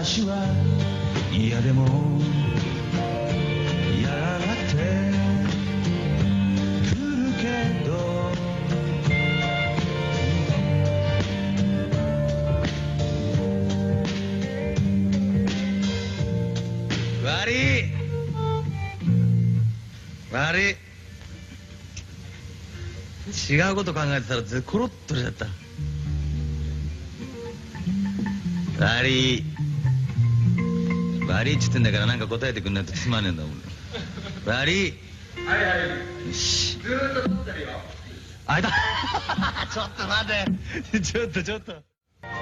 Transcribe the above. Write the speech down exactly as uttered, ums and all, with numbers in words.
私は嫌でもやがて来るけど悪い悪い違うこと考えてたらずコロッとしちゃった。悪い悪いっつってんだからなんか答えてくんないとつまねえんだもん。悪い。 はいはい。 よし。 ずーっと撮ってるよ。 あいたちょっと待てちょっとちょっと。